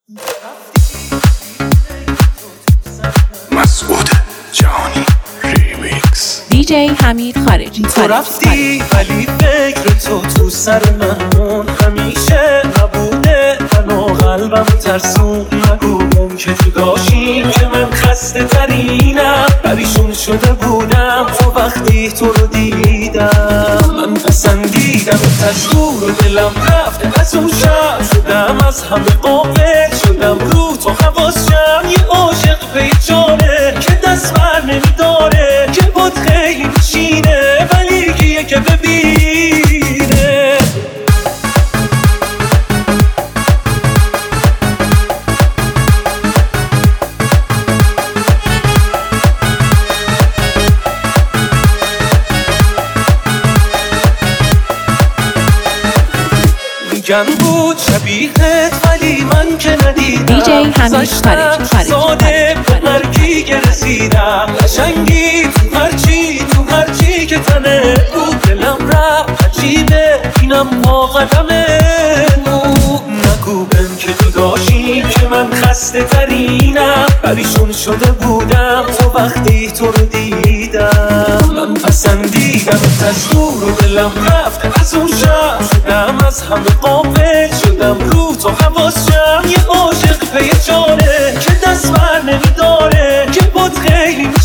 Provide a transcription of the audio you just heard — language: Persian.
مسعود جهانی ریمیکس. دیجی حمید خارجی. تو رفتی ولی فکر تو سر من مون همیشه نبوده. من و قلبم ترسون نگو که جداشیم که من خسته ترینم. پریشون شده بودم تو وقتی تو رو دیدم. من پسندیدم از دور و دلم رفت از اون شب. شدم از همه قابل شدم رو تو حواسم. یه عاشق پیچانه که دست بر نمیداره که بود خیلی میشینه ولی کیه که ببینه. میگن بود شبیهت ولی من که ندیدم. دیجی حمید خارجی. ساده به هرکی که رسیدم. قشنگی تو هرچی که تنه بود. دلم رفت عجیبه اینم با قدمه. نگو بهم که جداشیم که من خسته ترینم. پریشون شده بودم تو وقتی تو رو دیدم. من پسندیدم از دور و دلم رفت از اون شب. شدم از همه قابل شدم رو تو حواسم. یه عاشق پیچانه که دست بر نمیداره که بود خیلی